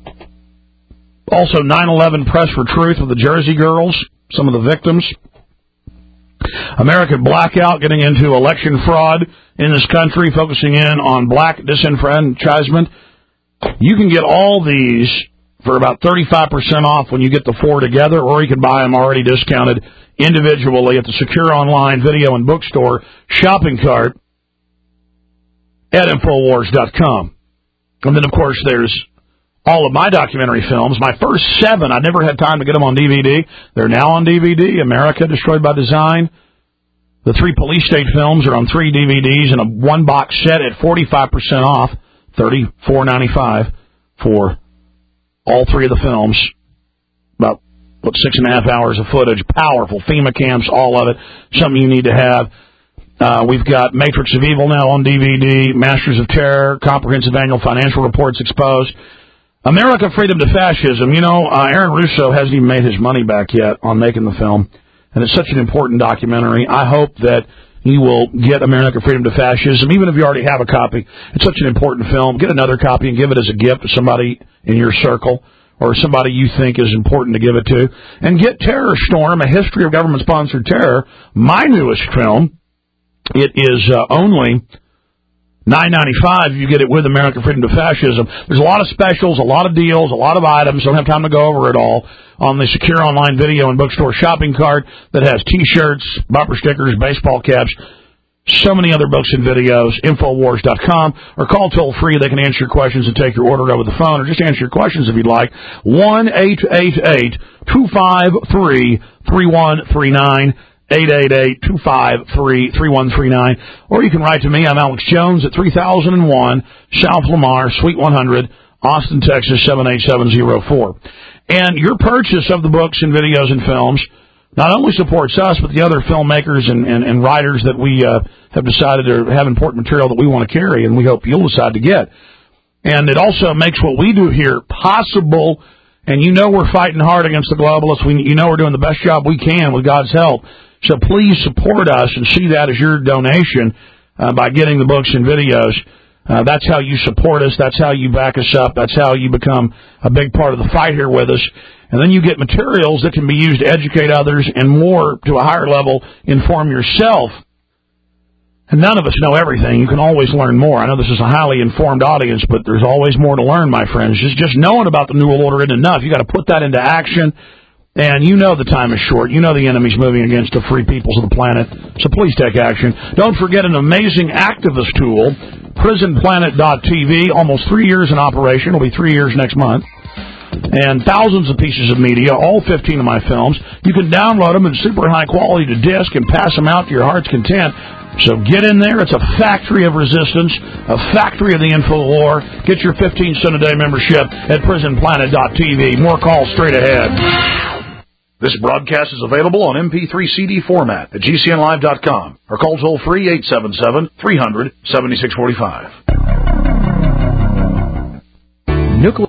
Also, nine eleven Press for Truth with the Jersey Girls, some of the victims. American Blackout, getting into election fraud in this country, focusing in on black disenfranchisement. You can get all these for about thirty-five percent off when you get the four together, or you can buy them already discounted individually at the Secure Online Video and Bookstore shopping cart at Infowars dot com. And then, of course, there's all of my documentary films. My first seven, I never had time to get them on D V D. They're now on D V D. America, Destroyed by Design. The three police state films are on three D V Ds and a one-box set at forty-five percent off. thirty-four ninety-five for all three of the films. About, what, six and a half hours of footage. Powerful. FEMA camps, all of it. Something you need to have. Uh, we've got Matrix of Evil now on D V D. Masters of Terror. Comprehensive Annual Financial Reports Exposed. America, Freedom to Fascism. You know, uh, Aaron Russo hasn't even made his money back yet on making the film. And it's such an important documentary. I hope that you will get America, Freedom to Fascism, even if you already have a copy. It's such an important film. Get another copy and give it as a gift to somebody in your circle or somebody you think is important to give it to. And get Terror Storm, A History of Government-Sponsored Terror, my newest film. It is uh, only nine ninety-five. You get it with America, Freedom to Fascism. There's a lot of specials, a lot of deals, a lot of items. Don't have time to go over it all on the Secure Online Video and Bookstore shopping cart that has T-shirts, bumper stickers, baseball caps, so many other books and videos. Infowars dot com, or call toll free. They can answer your questions and take your order over the phone, or just answer your questions if you'd like. one eight eight eight two five three three one three nine. eight eight eight two five three three one three nine. Or you can write to me. I'm Alex Jones at three thousand one South Lamar, Suite one hundred, Austin, Texas, seven eight seven zero four. And your purchase of the books and videos and films not only supports us, but the other filmmakers and, and, and writers that we uh, have decided to have important material that we want to carry, and we hope you'll decide to get. And it also makes what we do here possible. And you know we're fighting hard against the globalists. We, you know we're doing the best job we can with God's help. So please support us and see that as your donation uh, by getting the books and videos. Uh, that's how you support us. That's how you back us up. That's how you become a big part of the fight here with us. And then you get materials that can be used to educate others and more to a higher level, inform yourself. And none of us know everything. You can always learn more. I know this is a highly informed audience, but there's always more to learn, my friends. Just, just knowing about the New World Order isn't enough. You got to put that into action. And you know the time is short. You know the enemy's moving against the free peoples of the planet. So please take action. Don't forget an amazing activist tool, prison planet dot t v. Almost three years in operation. It'll be three years next month. And thousands of pieces of media, all fifteen of my films. You can download them in super high quality to disc and pass them out to your heart's content. So get in there. It's a factory of resistance, a factory of the info war. Get your fifteen cent a day membership at prison planet dot t v. More calls straight ahead. This broadcast is available on M P three C D format at G C N live dot com or call toll free eight seven seven, three hundred, seventy-six forty-five. Nuclear